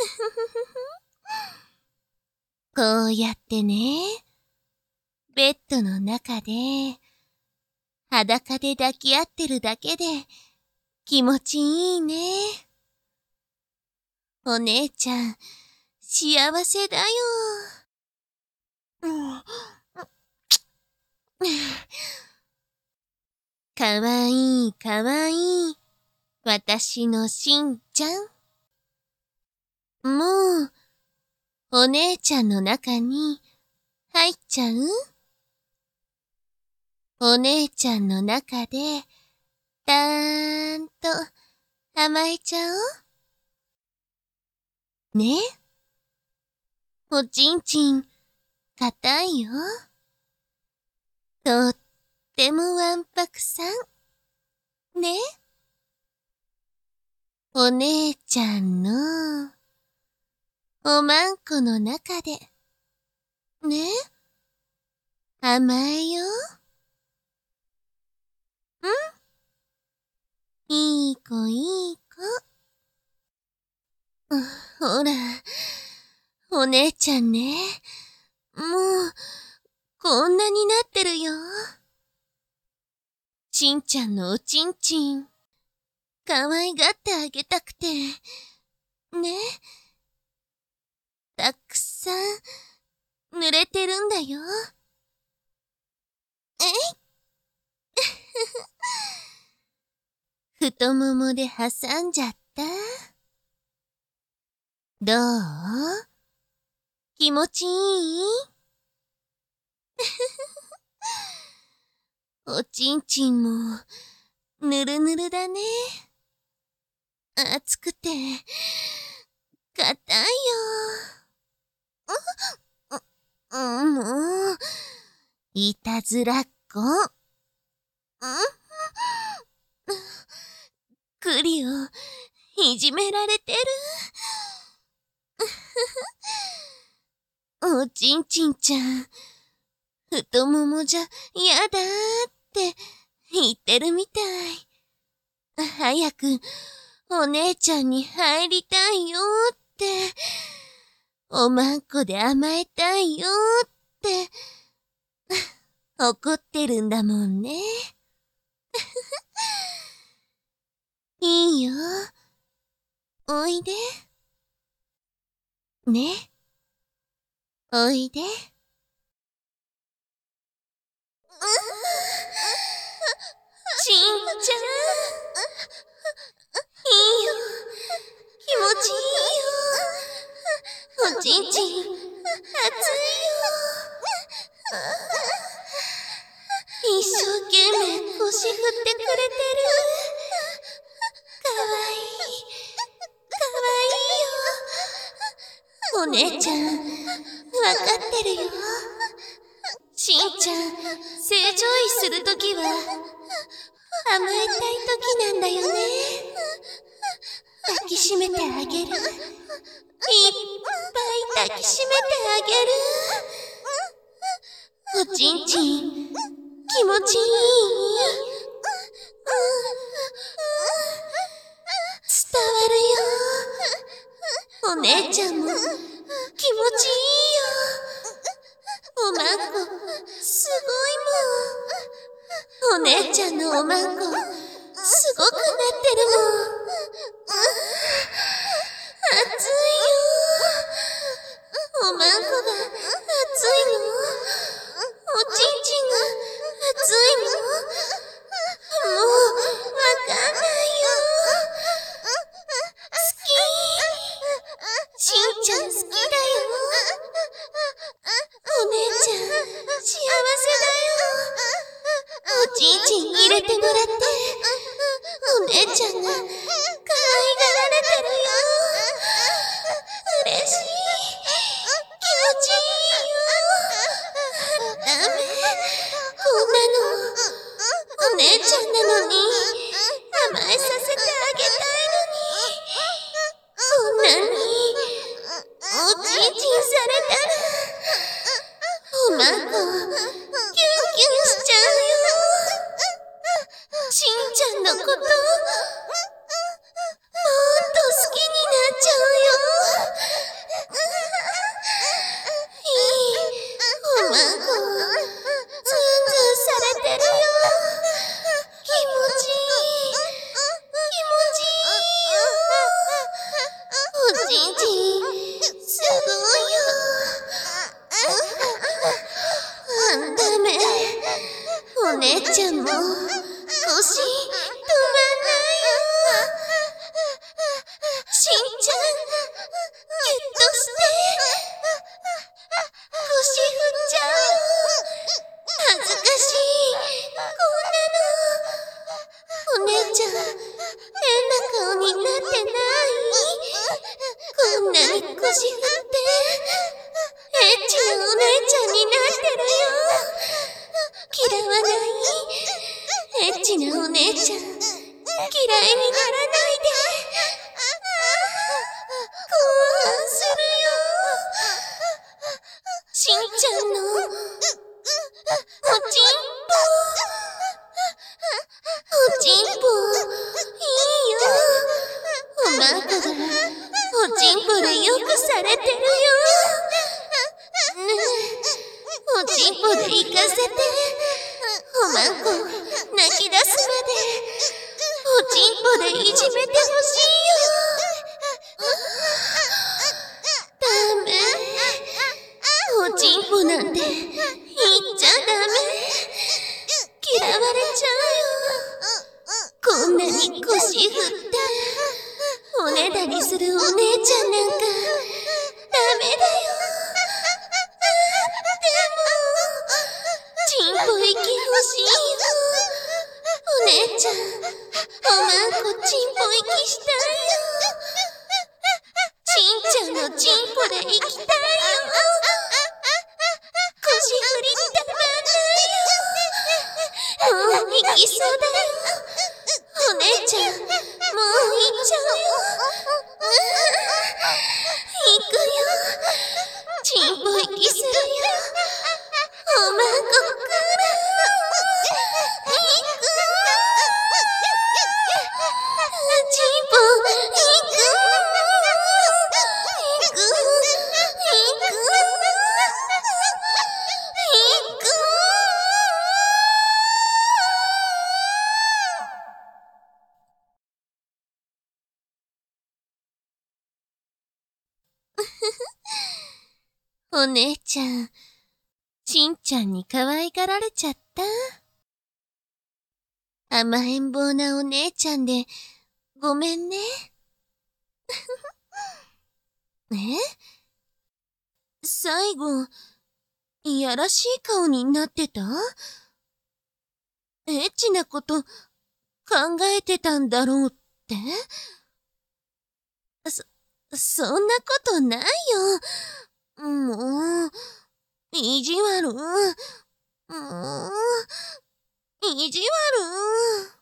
こうやってね、ベッドの中で、裸で抱き合ってるだけで気持ちいいね。お姉ちゃん、幸せだよ。かわいいかわいい、私のしんちゃん。もう、お姉ちゃんの中に入っちゃう？お姉ちゃんの中で、たーんと甘えちゃおう。ね？おちんちん、硬いよ。とってもわんぱくさん。ね？お姉ちゃんの、おまんこの中で、ね？甘えよ。いい子いい子。ほら、お姉ちゃんね。もう、こんなになってるよ。しんちゃんのおちんちん、かわいがってあげたくて、ね。たくさん、濡れてるんだよ。太ももで挟んじゃった。どう？気持ちいい？おちんちんも、ぬるぬるだね。熱くて、硬いよ。もう、いたずらっ子。クリを、いじめられてる。おちんちんちゃん、太ももじゃやだーって言ってるみたい。早くお姉ちゃんに入りたいよーって、おまんこで甘えたいよーって、怒ってるんだもんね。いいよ。おいで。ね。おいで。しんちゃん。いいよ。気持ちいいよ。おちんちん、熱いよ。一生懸命腰振ってくれてる。かわいい。かわいいよ。お姉ちゃん、わかってるよ。しんちゃん、正常位するときは、甘えたいときなんだよね。抱きしめてあげる。いっぱい抱きしめてあげる。おちんちん、気持ちいい？伝わるよ。お姉ちゃんも、気持ちいいよ。おまんこ、すごいもん。お姉ちゃんのおまんこ、すごくなってるもん。熱いよ。おまんこが熱いの？おちんちんが熱いの？もう、わかんないよ。好き。しんちゃん好きだよ。お姉ちゃん、幸せだよ。おちんちん入れてもらって、お姉ちゃんが可愛がられてまんこが、おちんぽでよくされてるよ。ねえ、おちんぽで行かせて。おまんこ、泣き出すまで、おちんぽでいじめてほしいよ。ダメ。おちんぽなんて言っちゃダメ。嫌われちゃうよ。こんなに腰振って、おねだりするお姉ちゃんなんか、ダメだよ。でも、ちんぽ息欲しいよ。お姉ちゃん、おまんこちんぽ息したいよ。ちんちゃんのちんぽで生きたいよ。腰振りたまんないよ。もう行きそうだよ。お姉ちゃん、もう行っちゃうよ。行くよ。ちんぽ息するよ。おまんこから。行く。ちんぽ、行く。行く。行く。お姉ちゃん、しんちゃんに可愛がられちゃった。甘えん坊なお姉ちゃんで、ごめんね。え？最後、いやらしい顔になってた？エッチなこと考えてたんだろうって？そんなことないよ。もう、意地悪。もう、意地悪。